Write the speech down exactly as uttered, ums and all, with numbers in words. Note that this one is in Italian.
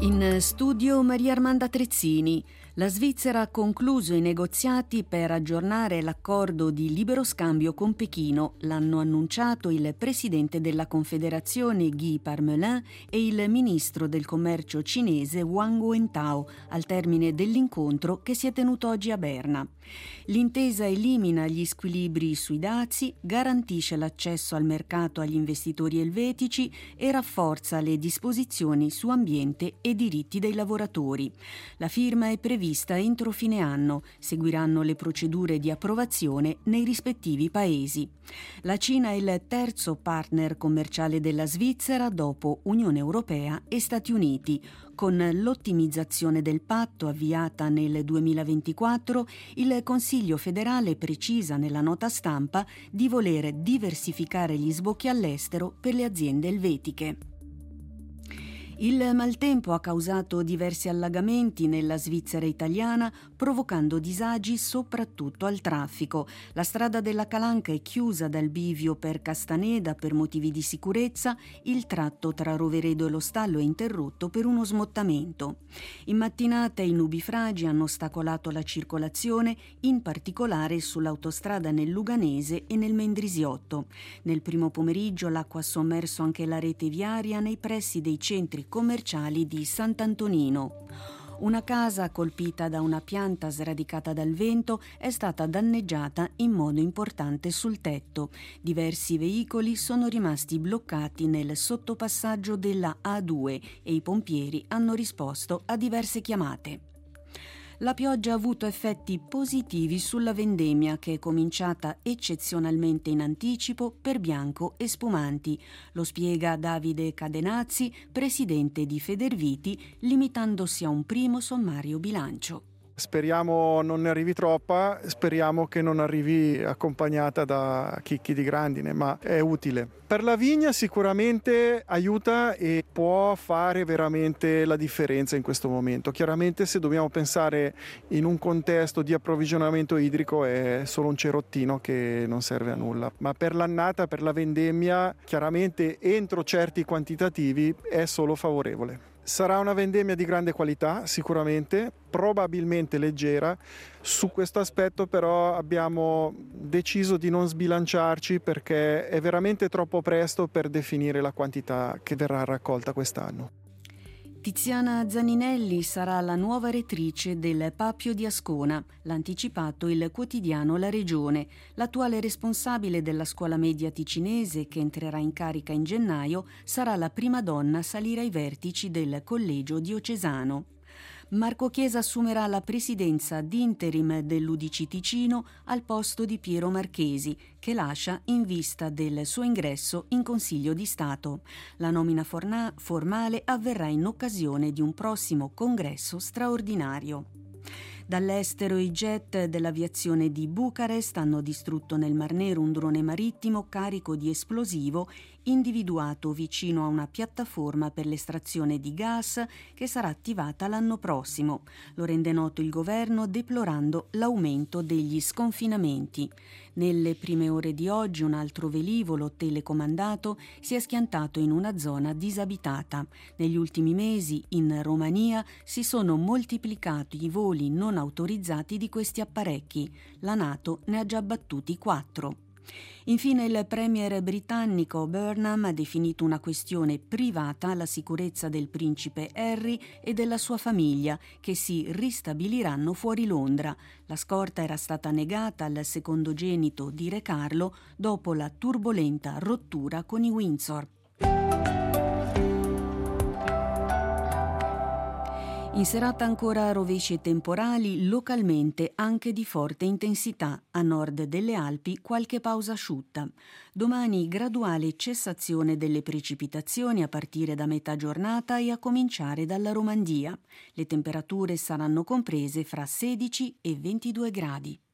In studio Maria Armanda Trezzini. La Svizzera ha concluso i negoziati per aggiornare l'accordo di libero scambio con Pechino. L'hanno annunciato il presidente della Confederazione Guy Parmelin e il ministro del commercio cinese Wang Wentao al termine dell'incontro che si è tenuto oggi a Berna. L'intesa elimina gli squilibri sui dazi, garantisce l'accesso al mercato agli investitori elvetici e rafforza le disposizioni su ambiente e diritti dei lavoratori. La firma è prevista entro fine anno, seguiranno le procedure di approvazione nei rispettivi paesi. La Cina è il terzo partner commerciale della Svizzera dopo Unione Europea e Stati Uniti. Con l'ottimizzazione del patto avviata nel duemilaventiquattro, il Consiglio federale precisa nella nota stampa di voler diversificare gli sbocchi all'estero per le aziende elvetiche. Il maltempo ha causato diversi allagamenti nella Svizzera italiana, provocando disagi soprattutto al traffico. La strada della Calanca è chiusa dal bivio per Castaneda per motivi di sicurezza, il tratto tra Roveredo e lo Stallo è interrotto per uno smottamento. In mattinata i nubifragi hanno ostacolato la circolazione, in particolare sull'autostrada nel Luganese e nel Mendrisiotto. Nel primo pomeriggio l'acqua ha sommerso anche la rete viaria nei pressi dei centri commerciali di Sant'Antonino. Una casa colpita da una pianta sradicata dal vento è stata danneggiata in modo importante sul tetto. Diversi veicoli sono rimasti bloccati nel sottopassaggio della A due e i pompieri hanno risposto a diverse chiamate. La pioggia ha avuto effetti positivi sulla vendemmia, che è cominciata eccezionalmente in anticipo per bianco e spumanti. Lo spiega Davide Cadenazzi, presidente di Federviti, limitandosi a un primo sommario bilancio. Speriamo non ne arrivi troppa, speriamo che non arrivi accompagnata da chicchi di grandine, ma è utile. Per la vigna sicuramente aiuta e può fare veramente la differenza in questo momento. Chiaramente se dobbiamo pensare in un contesto di approvvigionamento idrico è solo un cerottino che non serve a nulla, ma per l'annata, per la vendemmia, chiaramente entro certi quantitativi è solo favorevole. Sarà una vendemmia di grande qualità, sicuramente, probabilmente leggera. Su questo aspetto però abbiamo deciso di non sbilanciarci perché è veramente troppo presto per definire la quantità che verrà raccolta quest'anno. Tiziana Zaninelli sarà la nuova rettrice del Papio di Ascona, l'ha anticipato il quotidiano La Regione. L'attuale responsabile della scuola media ticinese, che entrerà in carica in gennaio, sarà la prima donna a salire ai vertici del collegio diocesano. Marco Chiesa assumerà la presidenza d'interim dell'U D C Ticino al posto di Piero Marchesi, che lascia in vista del suo ingresso in Consiglio di Stato. La nomina forna- formale avverrà in occasione di un prossimo congresso straordinario. Dall'estero i jet dell'aviazione di Bucarest hanno distrutto nel Mar Nero un drone marittimo carico di esplosivo individuato vicino a una piattaforma per l'estrazione di gas che sarà attivata l'anno prossimo. Lo rende noto il governo deplorando l'aumento degli sconfinamenti. Nelle prime ore di oggi un altro velivolo telecomandato si è schiantato in una zona disabitata. Negli ultimi mesi in Romania si sono moltiplicati i voli non autorizzati di questi apparecchi. La NATO ne ha già battuti quattro. Infine il premier britannico Burnham ha definito una questione privata la sicurezza del principe Harry e della sua famiglia, che si ristabiliranno fuori Londra. La scorta era stata negata al secondogenito di Re Carlo dopo la turbolenta rottura con i Windsor. In serata ancora rovesci e temporali, localmente anche di forte intensità. A nord delle Alpi qualche pausa asciutta. Domani graduale cessazione delle precipitazioni a partire da metà giornata e a cominciare dalla Romandia. Le temperature saranno comprese fra sedici e ventidue gradi.